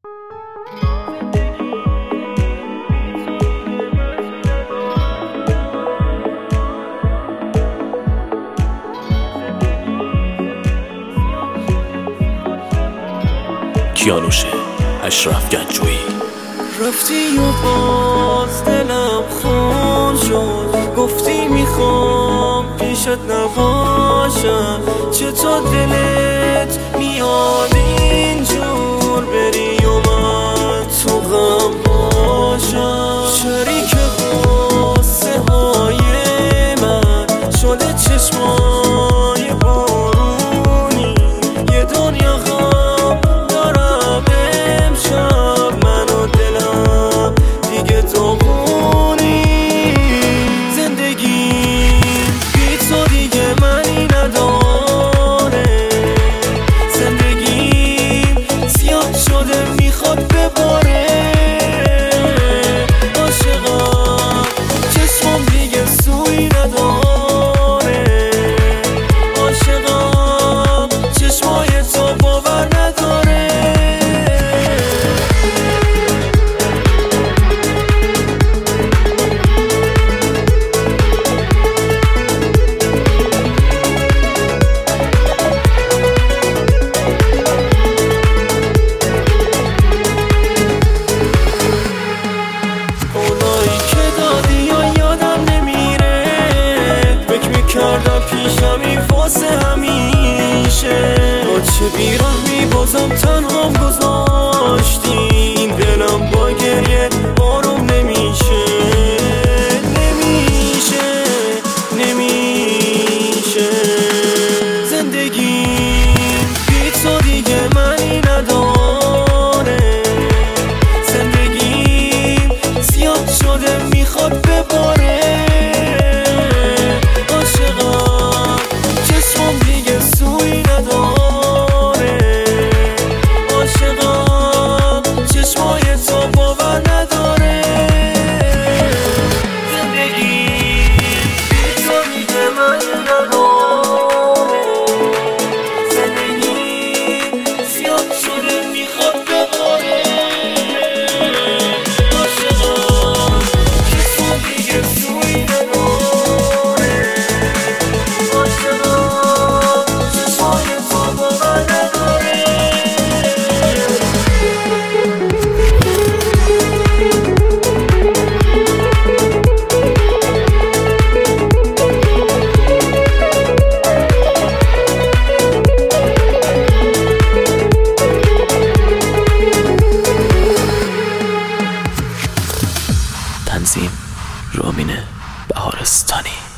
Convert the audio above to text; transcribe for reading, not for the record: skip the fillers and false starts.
کیانوش اشرف گنجویی. رفتی و باز دلم خون شد، گفتی میخوام پیشت نباشم. چطور دلت میاد اینجور بری و من تو غم باشم؟ شریک غصه های من شده چشمای بارونی، یه دنیا غم دارم امشب، من و دلم دیگه داغونی. زندگی بی تو دیگه معنی نداره، زندگی سیاه شده میخواد بباره. عاشقم چشمم دیگه سوی نداره، عاشقم چشمای تو باور نداره. کردم پیشمی واسه همیشه، با چه بیرحمی بازم تنهام گذاشتی. این دلم با گریه آروم نمیشه، نمیشه، نمیشه. زندگی بی تو دیگه معنی نداره، زندگی سیاه شده میخواد بباره. تنظیم رامین بهارستانی.